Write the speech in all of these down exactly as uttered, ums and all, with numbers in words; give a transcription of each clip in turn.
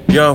Yo.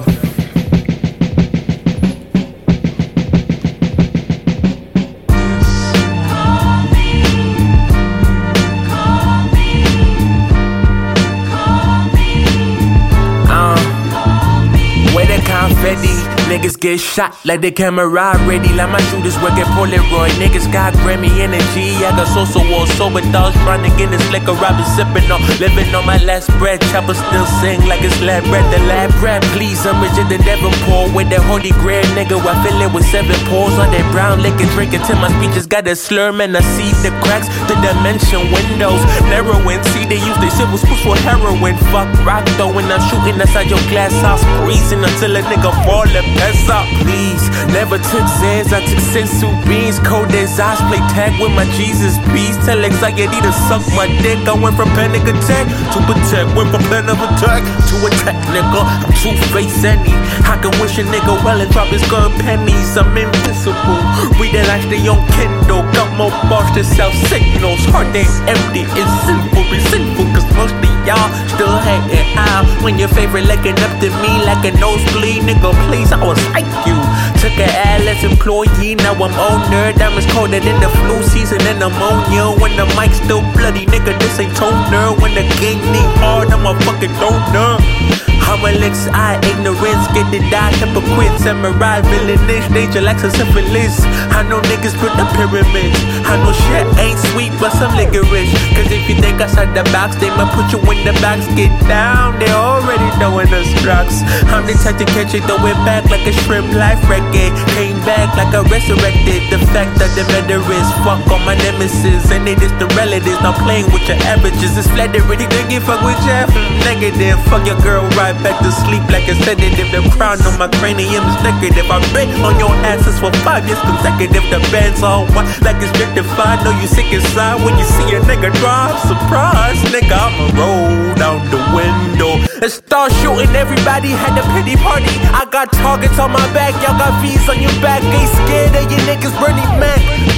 Confetti, niggas get shot like the camera ready. Like my shooters work at Polaroid. Niggas got Grammy energy. I got social war sober dogs trying to get this liquor. I've been sipping on, living on my last breath. Chopper still sing like it's lab bread. The lab rap, please. I'm richer than Devonport with that holy grail, nigga. I fill it with seven pores on that brown liquor. Drinking till my speeches got a slur, man. I see the cracks, the dimension windows. Narrowing, see they use the silver spoons for heroin. Fuck rock though when I'm shooting outside your glass house, freezing until a nigga fall and pass out. Please, never took Zans, I took sensu beans. Cold as eyes, play tag with my Jesus peace. Tell anxiety to suck my dick. I went from panic attack to protect. Went from plan of attack to attack, nigga. I'm two-faced any. I can wish a nigga well and drop his gun pennies. I'm invincible. Read it like they on Kindle. Got more bars to sell signals. Heart ain't empty, it's sinful. Be sinful, cause most of y'all still hating out when your favorite looking up to me like a nosebleed. Nigga, please, I was like you. Took an ad as employee, now I'm owner. Diamonds colder than the flu season and ammonia. When the mic's still bloody, nigga, this ain't toner. When the game need hard, I'm a fucking donor. I'm a licks, I ignorance, get to die, hypocrite, samurai, villainish, danger like a syphilis. I know niggas built the pyramids. I know shit ain't sweet, but some licorice. Cause if you think outside the box, they might put you in the box. Get down, they already throwing us drugs. I'm the type to catch it, throw it back like a shrimp life reggae. Came back like I resurrected. The fact that the better is fuck all my nemesis. And they just the relatives, not playing with your averages. It's flattering, they think you fuck with Jeff. Negative, fuck your girl right back to sleep like a sedative. The crown on my cranium is negative. I've been on your asses for five years consecutive. The band's all white like it's rectified. Know you sick inside when you see a nigga drive. Surprise, nigga, I'ma roll down the window and start shooting. Everybody had a pity party. I got targets on my back, y'all got V's on your back. Ain't scared of you niggas, Bernie Mac.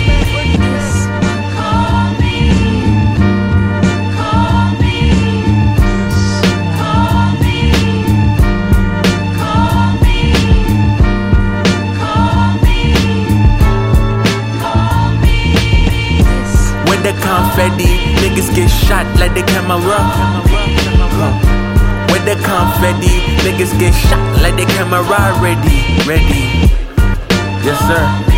The confetti, niggas get shot like the camera. With the confetti, niggas get shot like the camera. Ready, ready. Yes, sir.